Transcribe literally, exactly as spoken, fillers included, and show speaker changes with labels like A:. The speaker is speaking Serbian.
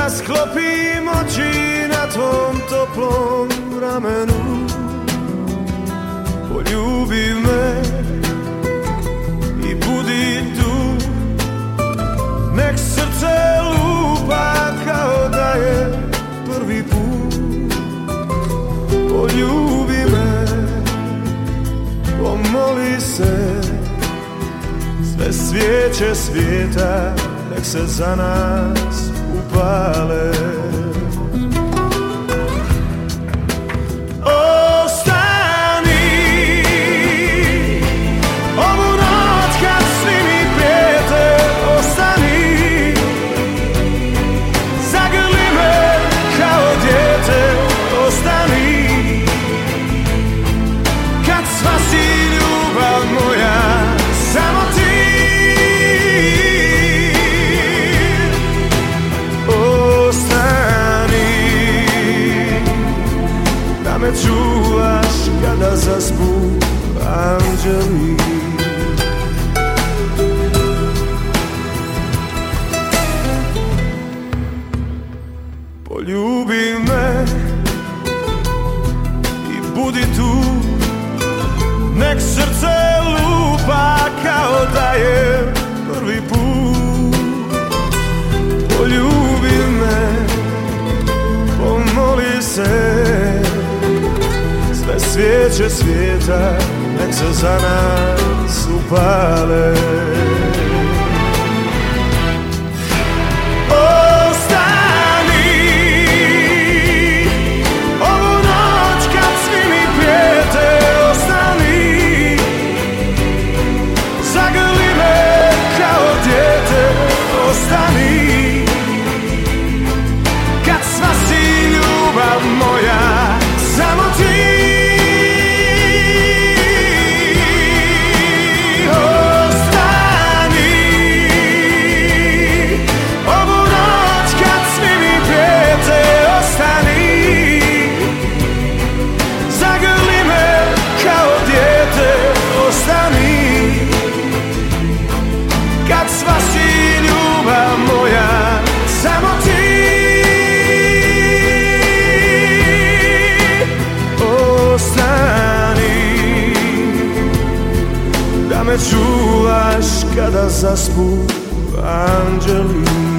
A: da sklopim oči na tvom toplom ramenu. Poljubi me i budi tu, nek srce lupa kao da je prvi put. Poljubi me, pomoli se, sve svijeće svijeta nek se za nas upale. Čuvaš kada zaspu anđeli. Poljubi me i budi tu, nek srce lupa kao da je prvi put. Poljubi me, pomoli se, sve svijeće svijeta nek se za nas upale. Ostani ovu noć kad svi mi prijete. Ostani, zagrli me kao dijete. Ostani, kad sva si ljubav moja, samo ti. Da me čuvaš kada zaspu anđeli.